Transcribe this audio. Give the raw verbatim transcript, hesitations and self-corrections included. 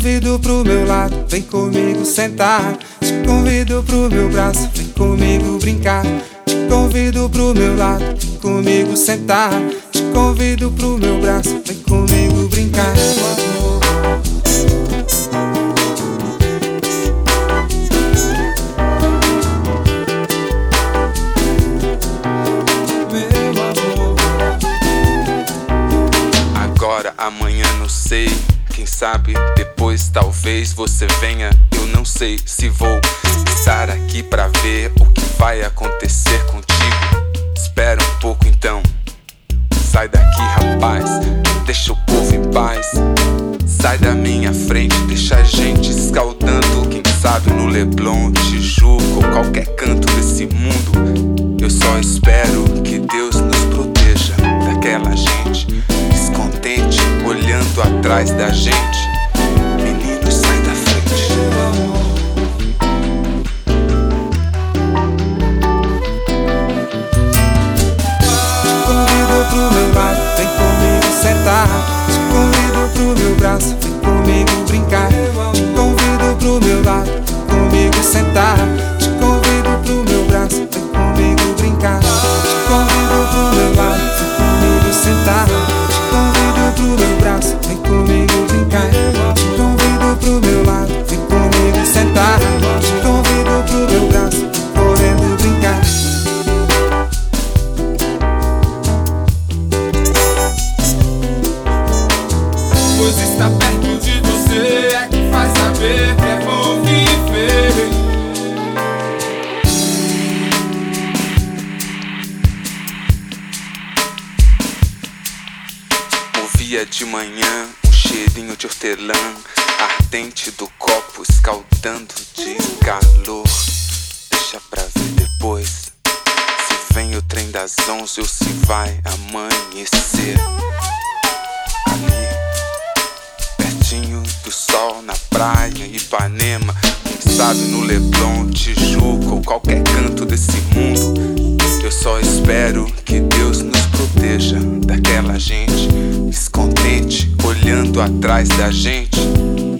convido pro meu lado, vem comigo sentar. Te convido pro meu braço, vem comigo brincar. Te convido pro meu lado, vem comigo sentar. Te convido pro meu braço, vem comigo brincar. Agora, amanhã não sei, quem sabe depois talvez você venha. Eu não sei se vou estar aqui pra ver o que vai acontecer contigo. Espera um pouco então, sai daqui rapaz, deixa o povo em paz. Sai da minha frente, deixa a gente escaldando. Quem sabe no Leblon, Tijuca ou qualquer canto desse mundo. Eu só espero que Deus nos proteja daquela gente descontente olhando atrás da gente. Menino, sai da frente. Te convido pro meu lado, vem comigo sentar. Te convido pro meu braço, vem comigo brincar. Te convido pro meu lado, vem comigo sentar. Te convido pro meu braço, vem comigo brincar. Te convido pro meu lado, vem comigo sentar. Te convido pro meu braço, vem comigo brincar. Te convido pro meu lado, vem comigo sentar. Te convido pro meu braço, vem correndo brincar. Pois estar perto de você é que faz saber que é bom viver. Ouvia de manhã um cheirinho de hortelã ardente do copo escaldando de calor. Deixa pra ver depois se vem o trem das onze ou se vai amanhecer. Ali, pertinho do sol na praia, Ipanema. Quem sabe no Leblon, Tijuca ou qualquer canto desse mundo. Eu só espero que Deus nos proteja daquela gente descontente olhando atrás da gente.